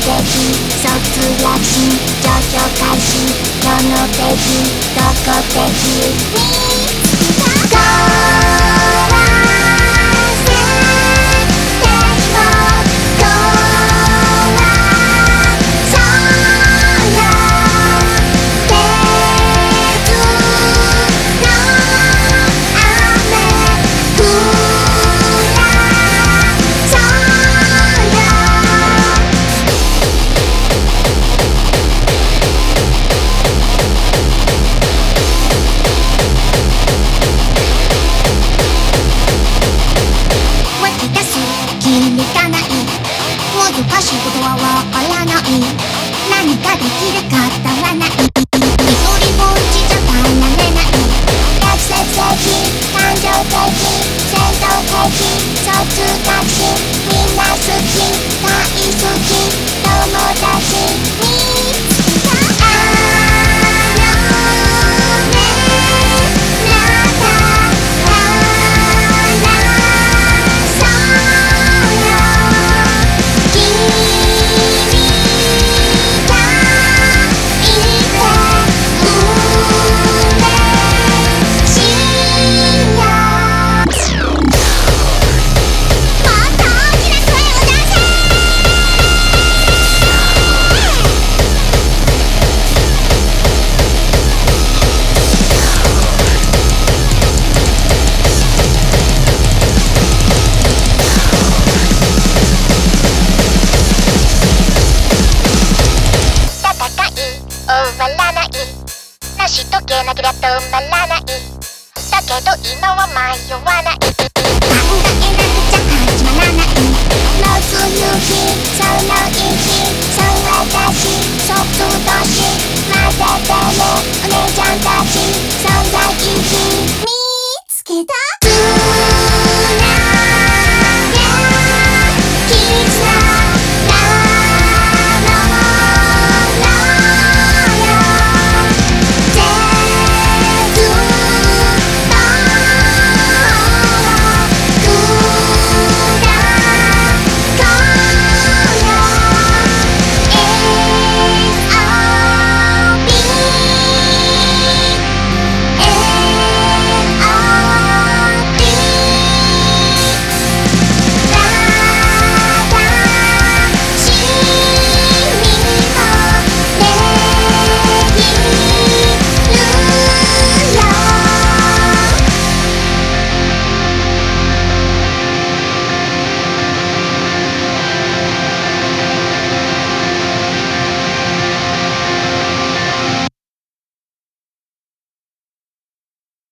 卒業し上場開始世の敵どこ敵見つけた難しいことはわからない。何かできるか変わらない。一人ぼっちじゃ耐えられない。逆説的、感情的、戦闘的、卒学しみんな好き、大好き、友達見つけた。終わらない。成し遂げなけりゃ止まらない。だけど今は迷わない。考えなくちゃ始まらない。夏夕日